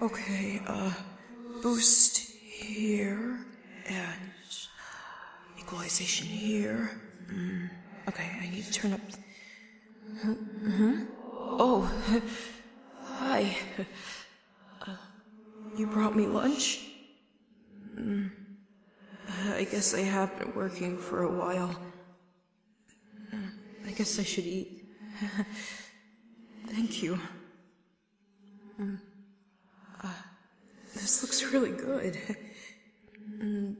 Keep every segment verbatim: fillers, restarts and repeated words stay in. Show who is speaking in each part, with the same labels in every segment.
Speaker 1: Okay, uh, boost here, and equalization here. Mm, okay, I need to turn up... Mm-hmm. Oh, hi. Uh, you brought me lunch? Mm, I guess I have been working for a while. I guess I should eat. Thank you. Mm. Uh, this looks really good. Mm.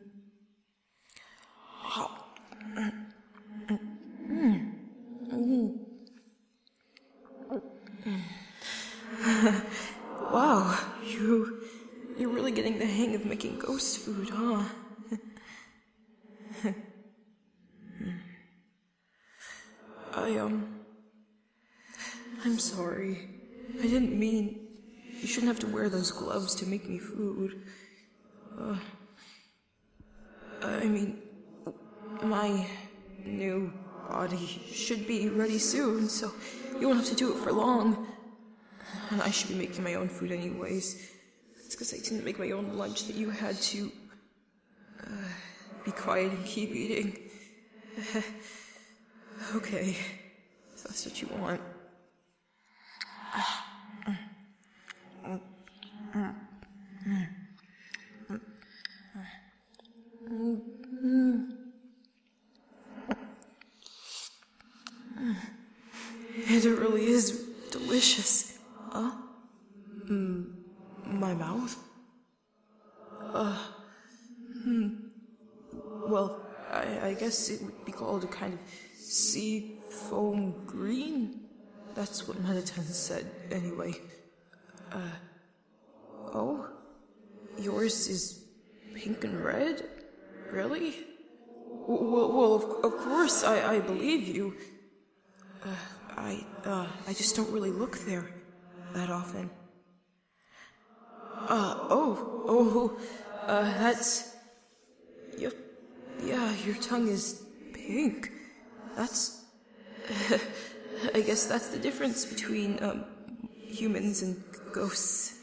Speaker 1: Oh. Mm. Mm. Mm. Wow, you, you're really getting the hang of making ghost food, huh? I, um... I'm sorry. I didn't mean... You shouldn't have to wear those gloves to make me food. Uh... I mean... My new body should be ready soon, so you won't have to do it for long. And I should be making my own food anyways. It's because I didn't make my own lunch that you had to... Uh, be quiet and keep eating. Okay, if that's what you want. It really is delicious. Huh? Mm, my mouth? Uh, hmm. Well, I, I guess it would be called a kind of sea foam green. That's what Mettaton said, anyway. Uh, oh? Yours is pink and red? Really? Well, well of, of course, I, I believe you. Uh, I, uh, I just don't really look there that often. Uh, oh, oh, uh, that's... Yep. Yeah, your tongue is pink. That's... I guess that's the difference between, um, humans and ghosts.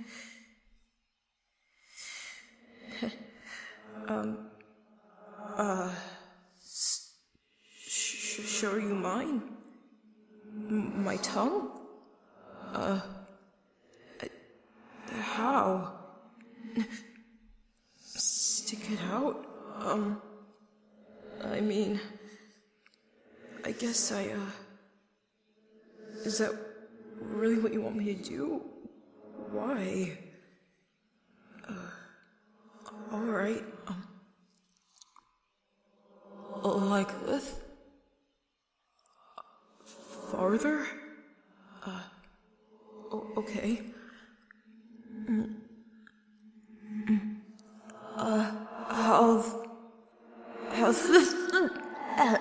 Speaker 1: um, uh, sh- show you mine? M- my tongue? Uh, how? Stick it out? Um, I mean, I guess I, uh, is that really what you want me to do? Why? Uh, alright, um, like this? Farther? Uh, o- okay. Mm. Mm. Uh, how's, how's this? Uh,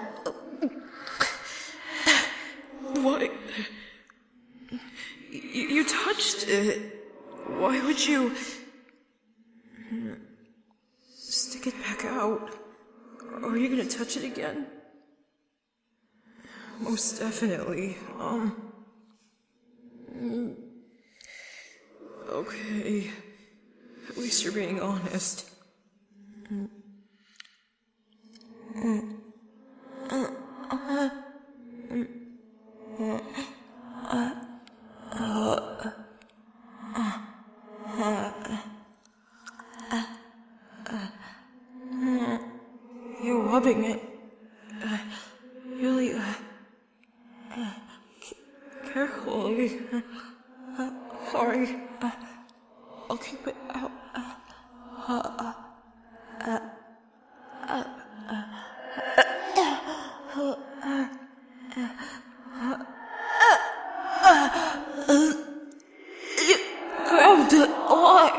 Speaker 1: what? You, you touched it. Why would you... Stick it back out. Are you gonna touch it again? Most definitely. Um... Okay. At least you're being honest. You're rubbing it. Uh, really, uh, uh, c- carefully. Uh, sorry. Uh, I'll keep it out. Uh, uh, uh, uh, you grabbed it. Why?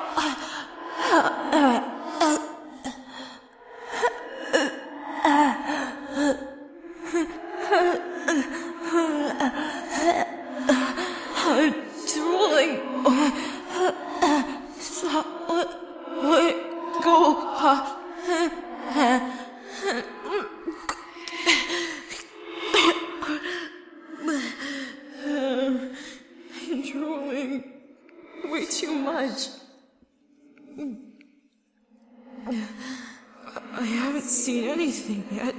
Speaker 1: I'm drooling. Stop. Let, let go. way too much. I haven't seen anything yet.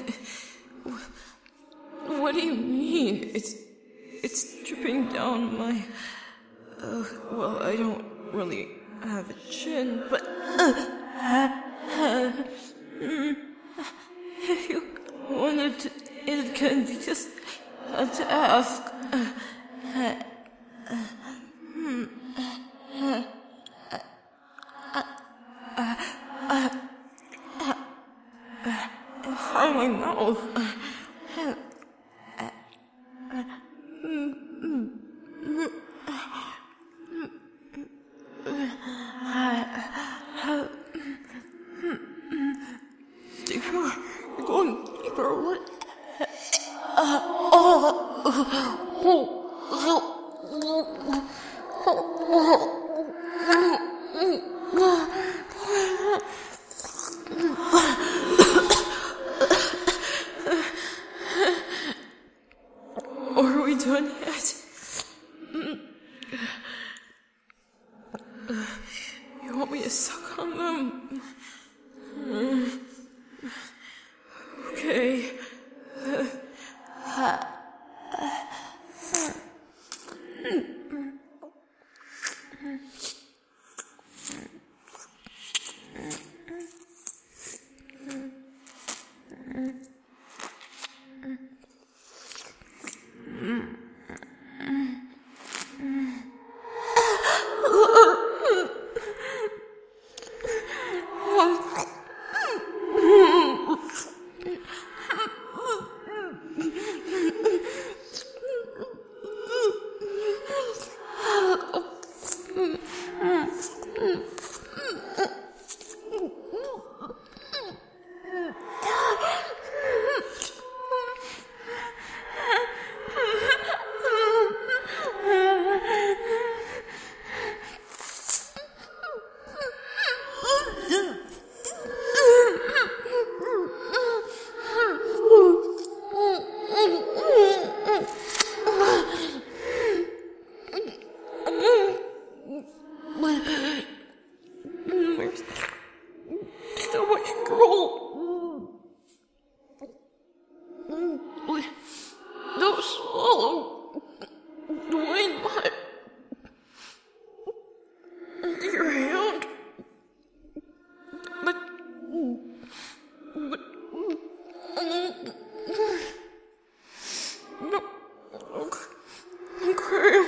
Speaker 1: What do you mean? It's... it's dripping down my... Uh, well, I don't really have a chin, but... Uh, uh, uh, mm, if you wanted to, it can be just a task. Uh, uh, uh, hmm, uh, uh, uh, uh, uh, uh, uh, find my mouth. Uh, uh, uh, uh, mm, mm, mm, deeper, you're going deeper. What? Uh, oh, oh, are we done yet? You want me to suck on them? Okay. There's so much drool. Don't swallow. Dwayne, what? Into your hand. But... But... No. Okay.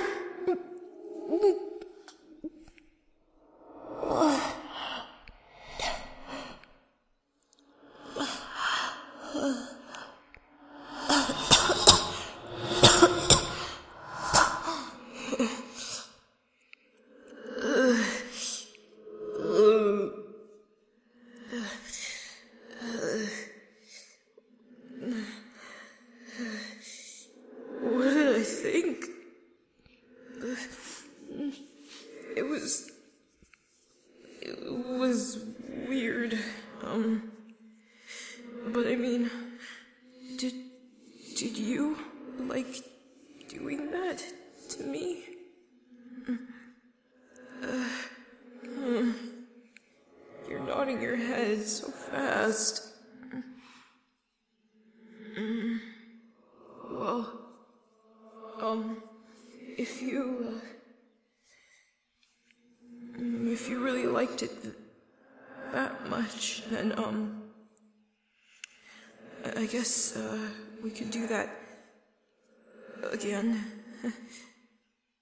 Speaker 1: What did I think? It was... It was weird. Um... But I mean... Did... Did you like doing that to me? Uh, hmm. You're nodding your head so fast. Mm. Well, um, if you, uh, if you really liked it th- that much, then, um, I guess, uh, we could do that again.